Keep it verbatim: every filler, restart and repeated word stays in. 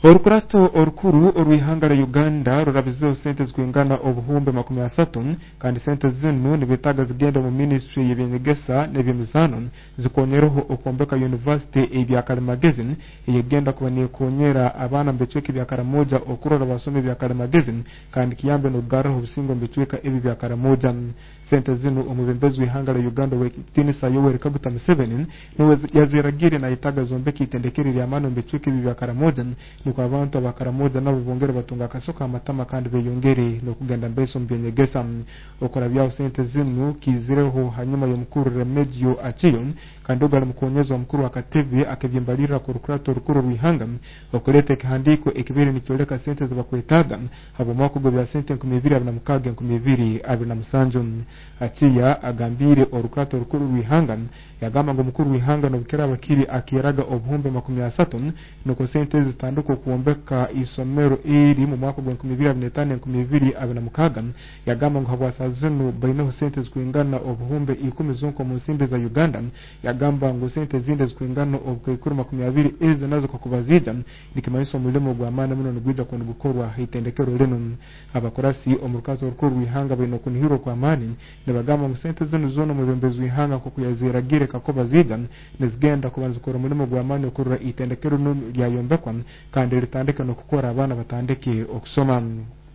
Orukurato orukuru orwihangara Uganda rurabizeho sente zingana obuhumbi makumi asatu kandi sente zino nibitaga zigenda mu ministry y'ebyengesa n'ebyemizano zikonyereho okombeka university ebya Karimagezi yegenda kubaniye konyera abana mbecweke bya Karamoja okurora basome bya Karimagezi kandi kiyambe no garaho busingo mbecweka ebi bya Karamoja. Sente zino omubembezi w'ihangara Uganda we Tinisa Yoweri Kaguta Museveni niwe yaziragire na itaga zombeki itendekere lya mano mbecweke ebi bya Karamoja nuko abantu abakaramoja nabo bongere batunga kasoka amatama kandi beyongere no kugenda mbeso mbyenyegesa okora byao sente zinu kizireho hanyuma yo mukuru Remedio Achiyon kandi ogala mukonyezwa mukuru wa Katebe akavyimbalira ku rukurato rukuru rwihanga okolete khandiko ekibiri nikyoleka sente zabakwetaga abo makugo bya sente nkumi ibiri abana mukaga nkumi ibiri abana musanjo. Achiya agambire orukurato rukuru rwihanga yagamba ngo mukuru wihanga no bukera bakiri akiraga obuhumbe makumi asatu nuko sente zitanduko kuombeka isomero iri mu mwaka wa nkumi ibiri abana tano nkumi ibiri abana mukaga yagamba ngo habwasazino bainaho sente zikwingana obuhumbe ikumi zonko mu nsimbe za Uganda yagamba ngo sente zinde zikwingana obukuru makumi abiri eze nazo kwa kubazija nikimaiso mulemo gwa amana muno nugwija ku gukorwa hitendekero leno abakorasi omurkazo rukuru wihanga baino kunihiro kwa amani nebagamba ngo sente zino zono mubembezi wihanga ko kuyaziragire kakoba zija nezigenda kubanza ukora mulimo gwa amani okurura itendekero lya yombekwa kandi ritandika no kukora abana batandike okusoma.